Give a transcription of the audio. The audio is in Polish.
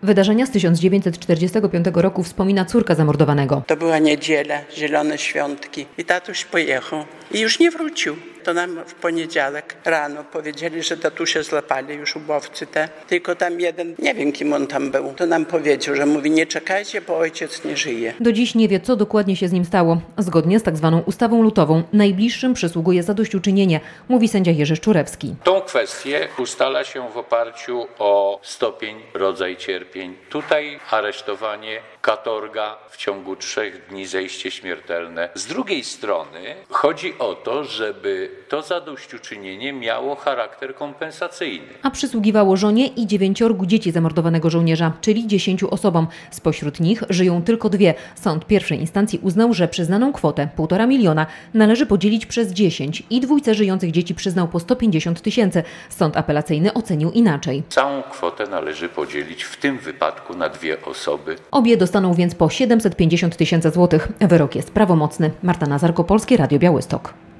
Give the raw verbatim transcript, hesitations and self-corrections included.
Wydarzenia z tysiąc dziewięćset czterdziestego piątego roku wspomina córka zamordowanego. To była niedziela, zielone świątki i tatuś pojechał i już nie wrócił. To nam w poniedziałek rano powiedzieli, że tatusia złapali już ubowcy te. Tylko tam jeden, nie wiem kim on tam był, to nam powiedział, że mówi nie czekajcie, bo ojciec nie żyje. Do dziś nie wie, co dokładnie się z nim stało. Zgodnie z tak zwaną ustawą lutową najbliższym przysługuje zadośćuczynienie, mówi sędzia Jerzy Szczurewski. Tą kwestię ustala się w oparciu o stopień, rodzaj cierpień. Tutaj aresztowanie, katorga w ciągu trzech dni, zejście śmiertelne. Z drugiej strony chodzi o to, żeby to zadośćuczynienie miało charakter kompensacyjny. A przysługiwało żonie i dziewięciorgu dzieci zamordowanego żołnierza, czyli dziesięciu osobom. Spośród nich żyją tylko dwie. Sąd pierwszej instancji uznał, że przyznaną kwotę półtora miliona należy podzielić przez dziesięć i dwójce żyjących dzieci przyznał po sto pięćdziesiąt tysięcy. Sąd apelacyjny ocenił inaczej. Całą kwotę należy podzielić w tym wypadku na dwie osoby. Obie dostaną więc po siedemset pięćdziesiąt tysięcy złotych. Wyrok jest prawomocny. Marta Nazarko, Polskie Radio Białystok.